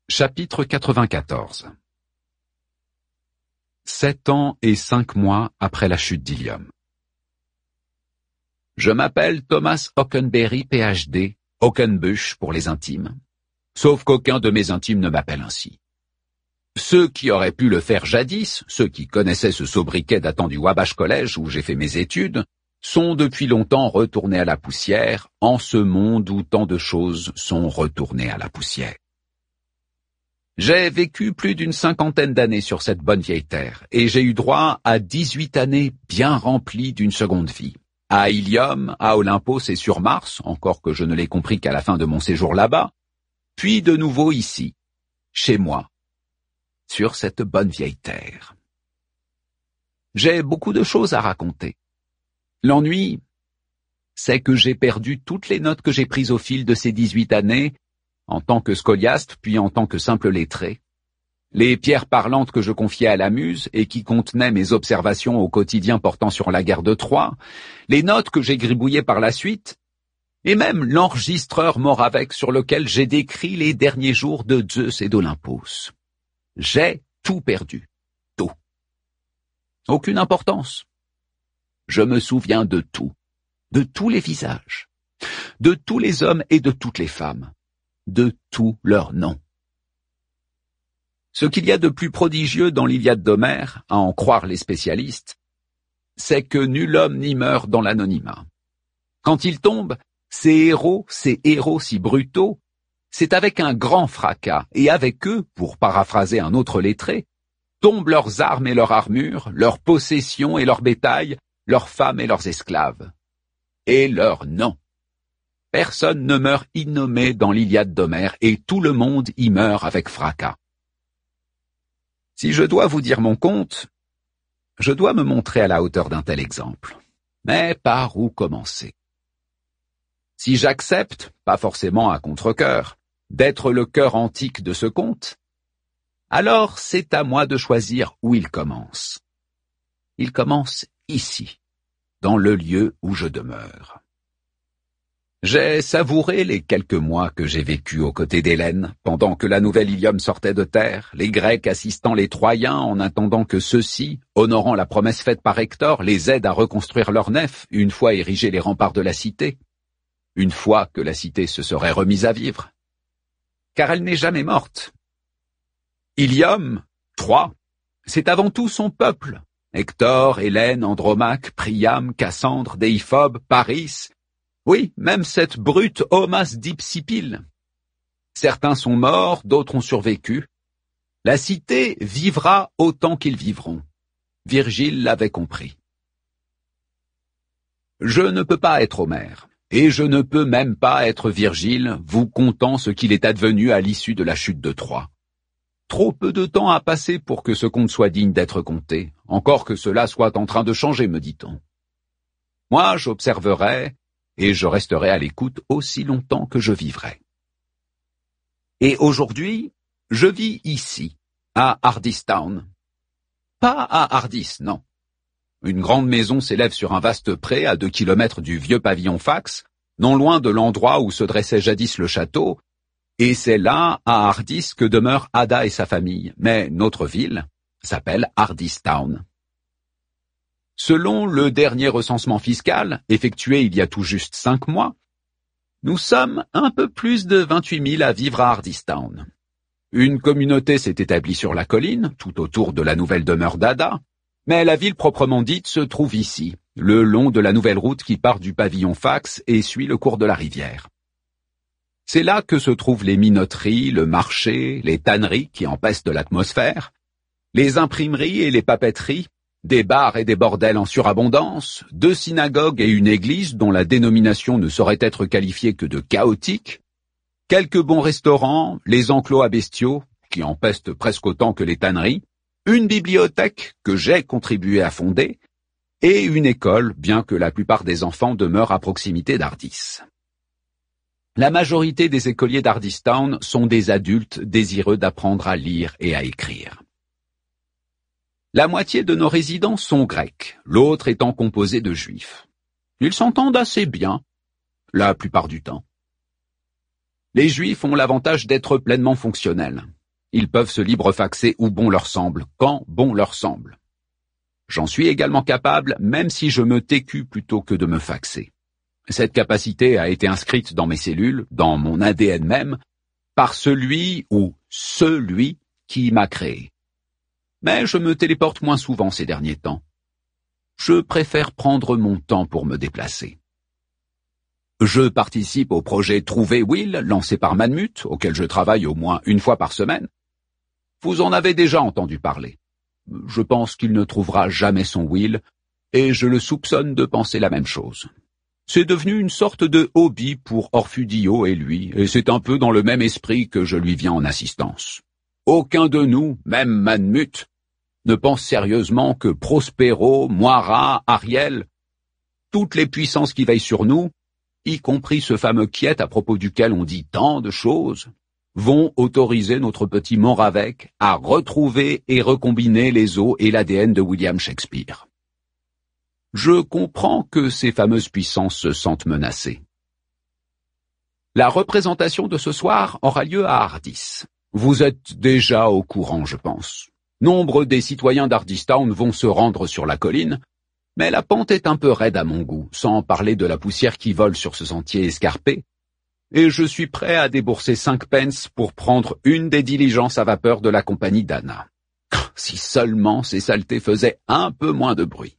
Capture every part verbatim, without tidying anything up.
Chapitre quatre-vingt-quatorze. Sept ans et cinq mois après la chute d'Ilium. Je m'appelle Thomas Hockenberry, P H D, Hockenbush pour les intimes, sauf qu'aucun de mes intimes ne m'appelle ainsi. Ceux qui auraient pu le faire jadis, ceux qui connaissaient ce sobriquet datant du Wabash College où j'ai fait mes études, sont depuis longtemps retournés à la poussière, en ce monde où tant de choses sont retournées à la poussière. J'ai vécu plus d'une cinquantaine d'années sur cette bonne vieille terre, et j'ai eu droit à dix-huit années bien remplies d'une seconde vie. À Ilium, à Olympos et sur Mars, encore que je ne l'ai compris qu'à la fin de mon séjour là-bas, puis de nouveau ici, chez moi, sur cette bonne vieille terre. J'ai beaucoup de choses à raconter. L'ennui, c'est que j'ai perdu toutes les notes que j'ai prises au fil de ces dix-huit années, en tant que scoliaste, puis en tant que simple lettré. Les pierres parlantes que je confiais à la muse et qui contenaient mes observations au quotidien portant sur la guerre de Troie, les notes que j'ai gribouillées par la suite, et même l'enregistreur Moravec sur lequel j'ai décrit les derniers jours de Zeus et d'Olympos. J'ai tout perdu. Tout. Aucune importance. Je me souviens de tout. De tous les visages. De tous les hommes et de toutes les femmes. De tous leurs noms. Ce qu'il y a de plus prodigieux dans l'Iliade d'Homère, à en croire les spécialistes, c'est que nul homme n'y meurt dans l'anonymat. Quand ils tombent, ces héros, ces héros si brutaux, c'est avec un grand fracas, et avec eux, pour paraphraser un autre lettré, tombent leurs armes et leurs armures, leurs possessions et leurs bétails, leurs femmes et leurs esclaves. Et leurs noms. Personne ne meurt innommé dans l'Iliade d'Homère, et tout le monde y meurt avec fracas. Si je dois vous dire mon compte, je dois me montrer à la hauteur d'un tel exemple. Mais par où commencer? Si j'accepte, pas forcément à contre-cœur, d'être le cœur antique de ce conte, alors c'est à moi de choisir où il commence. Il commence ici, dans le lieu où je demeure. J'ai savouré les quelques mois que j'ai vécus aux côtés d'Hélène, pendant que la nouvelle Ilium sortait de terre, les Grecs assistant les Troyens en attendant que ceux-ci, honorant la promesse faite par Hector, les aident à reconstruire leur nef, une fois érigés les remparts de la cité, une fois que la cité se serait remise à vivre. Car elle n'est jamais morte. Ilium, Troie, c'est avant tout son peuple. Hector, Hélène, Andromaque, Priam, Cassandre, Déiphobe, Paris... Oui, même cette brute Homas Dipsipyle. Certains sont morts, d'autres ont survécu. La cité vivra autant qu'ils vivront. Virgile l'avait compris. Je ne peux pas être Homère, et je ne peux même pas être Virgile, vous contant ce qu'il est advenu à l'issue de la chute de Troie. Trop peu de temps a passé pour que ce conte soit digne d'être conté, encore que cela soit en train de changer, me dit-on. Moi, j'observerai, et je resterai à l'écoute aussi longtemps que je vivrai. Et aujourd'hui, je vis ici, à Hardistown. Pas à Hardis, non. Une grande maison s'élève sur un vaste pré à deux kilomètres du vieux pavillon Fax, non loin de l'endroit où se dressait jadis le château, et c'est là, à Hardis, que demeure Ada et sa famille, mais notre ville s'appelle Hardistown. Selon le dernier recensement fiscal, effectué il y a tout juste cinq mois, nous sommes un peu plus de vingt-huit mille à vivre à Hardistown. Une communauté s'est établie sur la colline, tout autour de la nouvelle demeure d'Ada, mais la ville proprement dite se trouve ici, le long de la nouvelle route qui part du pavillon Fax et suit le cours de la rivière. C'est là que se trouvent les minoteries, le marché, les tanneries qui empestent l'atmosphère, les imprimeries et les papeteries, des bars et des bordels en surabondance, deux synagogues et une église dont la dénomination ne saurait être qualifiée que de chaotique, quelques bons restaurants, les enclos à bestiaux, qui empestent presque autant que les tanneries, une bibliothèque que j'ai contribué à fonder, et une école, bien que la plupart des enfants demeurent à proximité d'Hardis. La majorité des écoliers d'Hardistown sont des adultes désireux d'apprendre à lire et à écrire. La moitié de nos résidents sont grecs, l'autre étant composé de juifs. Ils s'entendent assez bien, la plupart du temps. Les juifs ont l'avantage d'être pleinement fonctionnels. Ils peuvent se librefaxer où bon leur semble, quand bon leur semble. J'en suis également capable, même si je me técue plutôt que de me faxer. Cette capacité a été inscrite dans mes cellules, dans mon A D N même, par celui ou celui qui m'a créé. Mais je me téléporte moins souvent ces derniers temps. Je préfère prendre mon temps pour me déplacer. Je participe au projet Trouver Will, lancé par Manmut, auquel je travaille au moins une fois par semaine. Vous en avez déjà entendu parler. Je pense qu'il ne trouvera jamais son Will, et je le soupçonne de penser la même chose. C'est devenu une sorte de hobby pour Orfudio et lui, et c'est un peu dans le même esprit que je lui viens en assistance. Aucun de nous, même Manmut, ne pense sérieusement que Prospero, Moira, Ariel, toutes les puissances qui veillent sur nous, y compris ce fameux Quiet à propos duquel on dit tant de choses, vont autoriser notre petit Moravec à retrouver et recombiner les os et l'A D N de William Shakespeare. Je comprends que ces fameuses puissances se sentent menacées. La représentation de ce soir aura lieu à Ardis. Vous êtes déjà au courant, je pense. Nombre des citoyens d'Ardistown vont se rendre sur la colline, mais la pente est un peu raide à mon goût, sans parler de la poussière qui vole sur ce sentier escarpé, et je suis prêt à débourser cinq pence pour prendre une des diligences à vapeur de la compagnie d'Anna. Si seulement ces saletés faisaient un peu moins de bruit.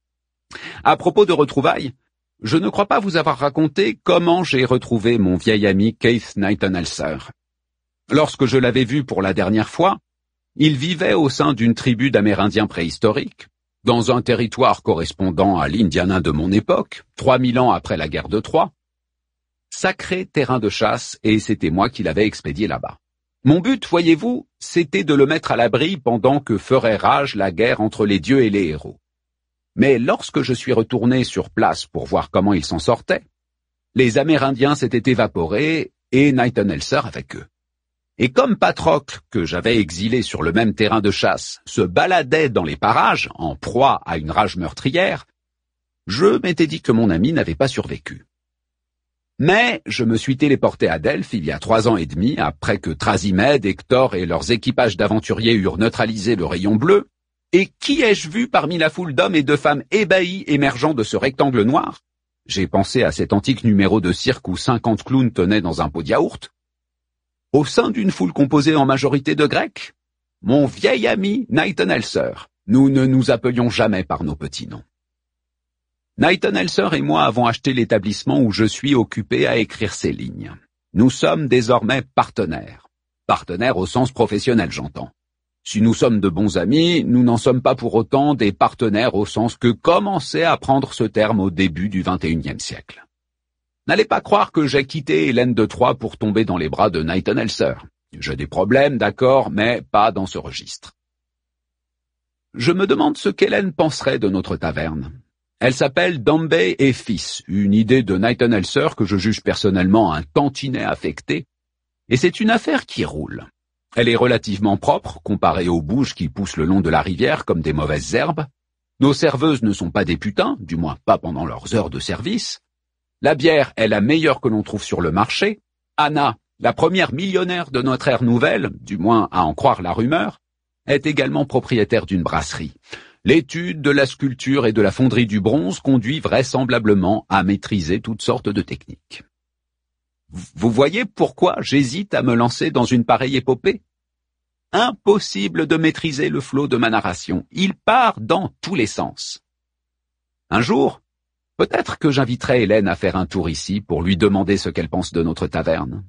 À propos de retrouvailles, je ne crois pas vous avoir raconté comment j'ai retrouvé mon vieil ami Keith Nightenelser. Lorsque je l'avais vu pour la dernière fois, il vivait au sein d'une tribu d'Amérindiens préhistoriques, dans un territoire correspondant à l'Indiana de mon époque, trois mille ans après la guerre de Troie. Sacré terrain de chasse, et c'était moi qui l'avais expédié là-bas. Mon but, voyez-vous, c'était de le mettre à l'abri pendant que ferait rage la guerre entre les dieux et les héros. Mais lorsque je suis retourné sur place pour voir comment il s'en sortait, les Amérindiens s'étaient évaporés et Nightenelser avec eux. Et comme Patrocle, que j'avais exilé sur le même terrain de chasse, se baladait dans les parages, en proie à une rage meurtrière, je m'étais dit que mon ami n'avait pas survécu. Mais je me suis téléporté à Delphes il y a trois ans et demi, après que Trasimède, Hector et leurs équipages d'aventuriers eurent neutralisé le rayon bleu, et qui ai-je vu parmi la foule d'hommes et de femmes ébahis émergeant de ce rectangle noir? J'ai pensé à cet antique numéro de cirque où cinquante clowns tenaient dans un pot de yaourt. Au sein d'une foule composée en majorité de Grecs, mon vieil ami Nightenelser. Nous ne nous appelions jamais par nos petits noms. Nightenelser et moi avons acheté l'établissement où je suis occupé à écrire ces lignes. Nous sommes désormais partenaires. Partenaires au sens professionnel, j'entends. Si nous sommes de bons amis, nous n'en sommes pas pour autant des partenaires au sens que commençait à prendre ce terme au début du vingt et unième siècle. N'allez pas croire que j'ai quitté Hélène de Troie pour tomber dans les bras de Nightenelser. J'ai des problèmes, d'accord, mais pas dans ce registre. Je me demande ce qu'Hélène penserait de notre taverne. Elle s'appelle Dombey et Fils, une idée de Nightenelser que je juge personnellement un tantinet affecté, et c'est une affaire qui roule. Elle est relativement propre, comparée aux bouges qui poussent le long de la rivière comme des mauvaises herbes. Nos serveuses ne sont pas des putains, du moins pas pendant leurs heures de service. La bière est la meilleure que l'on trouve sur le marché. Anna, la première millionnaire de notre ère nouvelle, du moins à en croire la rumeur, est également propriétaire d'une brasserie. L'étude de la sculpture et de la fonderie du bronze conduit vraisemblablement à maîtriser toutes sortes de techniques. Vous voyez pourquoi j'hésite à me lancer dans une pareille épopée? Impossible de maîtriser le flot de ma narration. Il part dans tous les sens. Un jour, peut-être que j'inviterai Hélène à faire un tour ici pour lui demander ce qu'elle pense de notre taverne.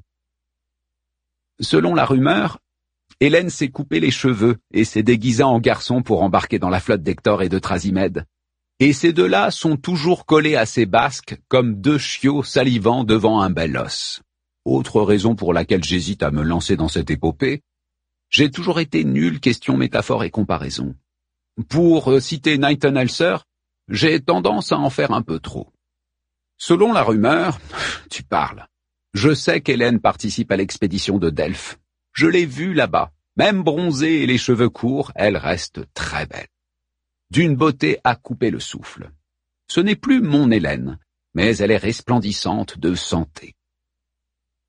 Selon la rumeur, Hélène s'est coupé les cheveux et s'est déguisée en garçon pour embarquer dans la flotte d'Hector et de Trasimède. Et ces deux-là sont toujours collés à ses basques comme deux chiots salivant devant un bel os. Autre raison pour laquelle j'hésite à me lancer dans cette épopée, j'ai toujours été nul question métaphore et comparaison. Pour citer Nightenelser, j'ai tendance à en faire un peu trop. Selon la rumeur, tu parles. Je sais qu'Hélène participe à l'expédition de Delphes. Je l'ai vue là-bas. Même bronzée et les cheveux courts, elle reste très belle. D'une beauté à couper le souffle. Ce n'est plus mon Hélène, mais elle est resplendissante de santé.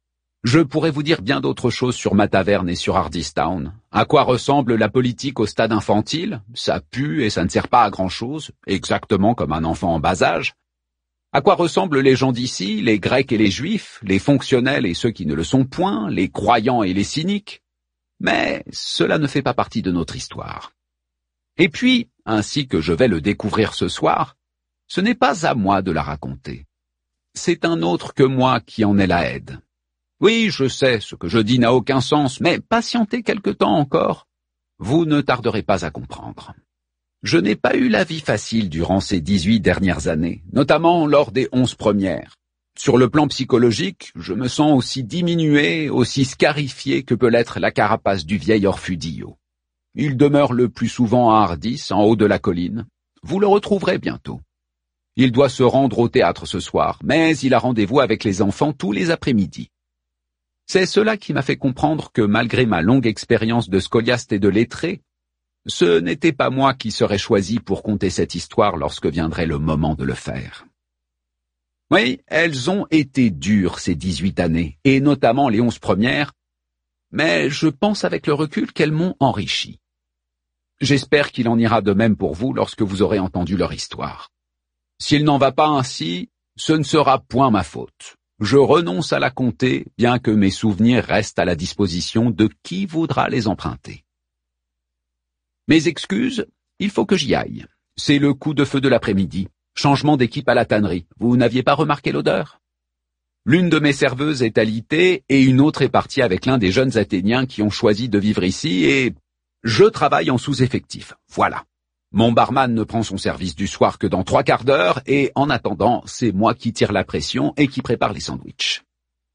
Je pourrais vous dire bien d'autres choses sur ma taverne et sur Hardistown. À quoi ressemble la politique au stade infantile? Ça pue et ça ne sert pas à grand-chose, exactement comme un enfant en bas âge. À quoi ressemblent les gens d'ici, les Grecs et les Juifs, les fonctionnels et ceux qui ne le sont point, les croyants et les cyniques? Mais cela ne fait pas partie de notre histoire. Et puis, ainsi que je vais le découvrir ce soir, ce n'est pas à moi de la raconter. C'est un autre que moi qui en est la aide. Oui, je sais, ce que je dis n'a aucun sens, mais patientez quelque temps encore. Vous ne tarderez pas à comprendre. Je n'ai pas eu la vie facile durant ces dix-huit dernières années, notamment lors des onze premières. Sur le plan psychologique, je me sens aussi diminué, aussi scarifié que peut l'être la carapace du vieil Orfudillo. Il demeure le plus souvent à Hardis, en haut de la colline. Vous le retrouverez bientôt. Il doit se rendre au théâtre ce soir, mais il a rendez-vous avec les enfants tous les après-midi. C'est cela qui m'a fait comprendre que malgré ma longue expérience de scoliaste et de lettré, ce n'était pas moi qui serais choisi pour conter cette histoire lorsque viendrait le moment de le faire. Oui, elles ont été dures ces dix-huit années, et notamment les onze premières, mais je pense avec le recul qu'elles m'ont enrichi. J'espère qu'il en ira de même pour vous lorsque vous aurez entendu leur histoire. S'il n'en va pas ainsi, ce ne sera point ma faute. Je renonce à la conter, bien que mes souvenirs restent à la disposition de qui voudra les emprunter. Mes excuses, il faut que j'y aille. C'est le coup de feu de l'après-midi. Changement d'équipe à la tannerie. Vous n'aviez pas remarqué l'odeur? L'une de mes serveuses est alitée et une autre est partie avec l'un des jeunes Athéniens qui ont choisi de vivre ici et je travaille en sous-effectif. Voilà. Mon barman ne prend son service du soir que dans trois quarts d'heure et en attendant, c'est moi qui tire la pression et qui prépare les sandwichs.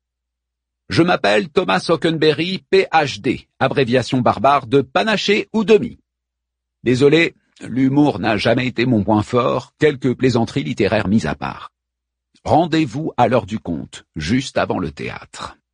Je m'appelle Thomas Hockenberry, P H D, abréviation barbare de panaché ou demi. Désolé, l'humour n'a jamais été mon point fort, quelques plaisanteries littéraires mises à part. Rendez-vous à l'heure du conte, juste avant le théâtre.